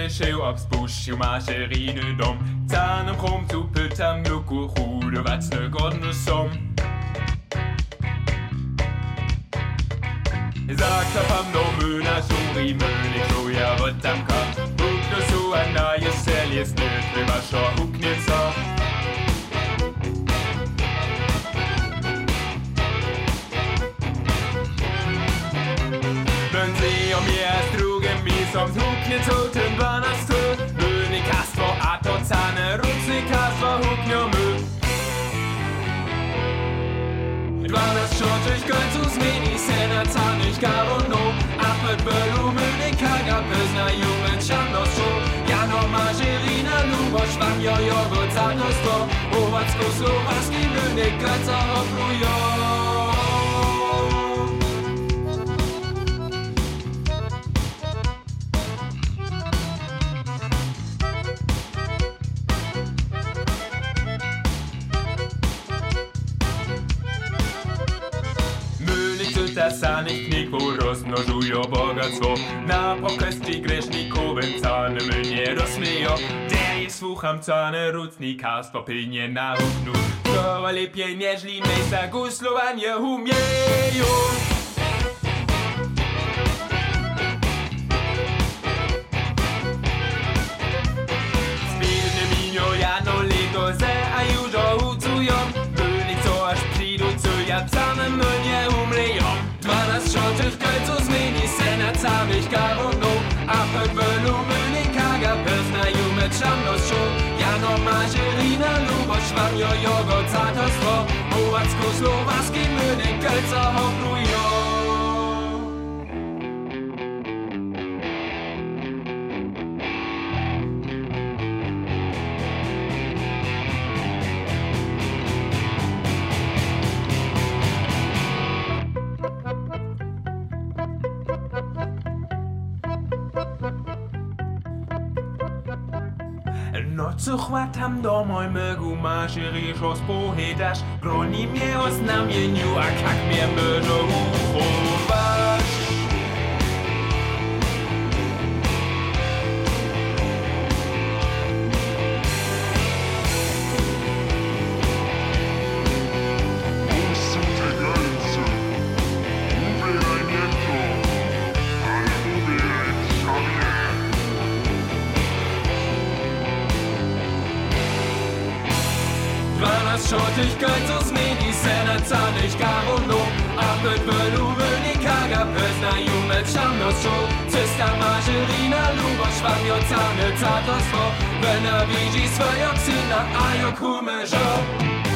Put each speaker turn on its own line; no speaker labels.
się obspuścił maszeriny dom. Canem chrom tu pytam luku chude wacne godne są. Zaklapam do myna szuri myny kruja wotamka. Hukno su a na jesel jest nyt wybasza huknica. Sie om je drugem mi som hukne toten banas tu. Myny kastwo a to cane rucny kastwo huknio my. 12 shortich końcu zmieni se na canych garono. A pod belu myny kaga pezna jumen czarnos czu. Jano mażerina lubość wam jojogo canostwo. Uwacko-słowaski myny końca oplują. Sanych kniku rozmnożują bogactwo. Na pokresty grzesznikowym cane mnie rozmyją. Derje słucham cane rucnikarstwo pilnie na równu. To lepiej nieźli miejsca guslowanie umieją. Spilny minio jano lego ze a już ucują. Byli co aż przyjdą co ja cane mnie umleją. 12 shortich końcu zmieni se na canych garono. A pod belu myny kaga pezna jume czarnos czu. Jano mażerina lubość wam jojogo canostwo. Uwacko-słowaski myny końca oplują. No co chwatam do mojego maszerisza spohedasz. Broni mnie o znamieniu, a jak mnie będzie uchować. Shortich końcu zmieni se na canych garono. A pod belu myny kaga pezna jume czarnos czu. Czysta mażerina lubość wam jo cane canostwo. Wena widzi swoją syna, a jo kumężo.